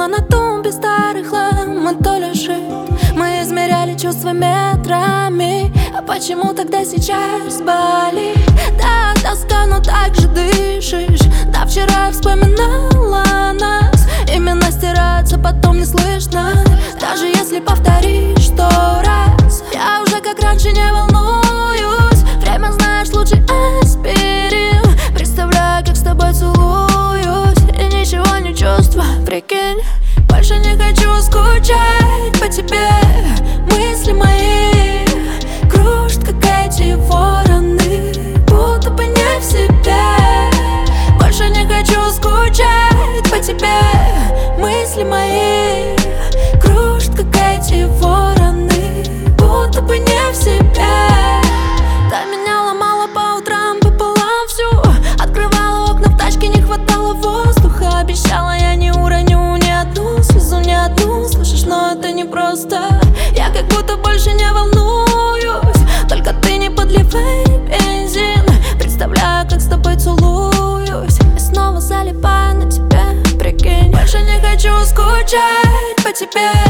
Сидела на тумбе старых лам, то лежит. Мы измеряли чувства метрами. А почему тогда сейчас болит? Да, тоска, но так же дышишь. Да, вчера я вспоминала нас. Именно стираются, потом не слышно. Даже если повторишь 100 раз, я уже как раньше не волнуюсь. Время, знаешь, лучше аспирин. Представляю, как с тобой целуюсь и ничего не чувствую, прикинь. Больше не хочу скучать по тебе. Мысли мои кружат, как эти вороны, будто бы не в себе. Больше не хочу скучать по тебе. Мысли мои кружат, как эти вороны, будто бы не в себе. Да, меня ломала по утрам пополам всю. Открывала окна в тачке, не хватало воздуха. Обещала, я не уроню ни одну слезу, ни одну. Слышишь, но это не просто. Я как будто больше не волнуюсь. Только ты не подливай бензин. Представляю, как с тобой целуюсь и снова залипаю на тебя, прикинь. Больше не хочу скучать по тебе.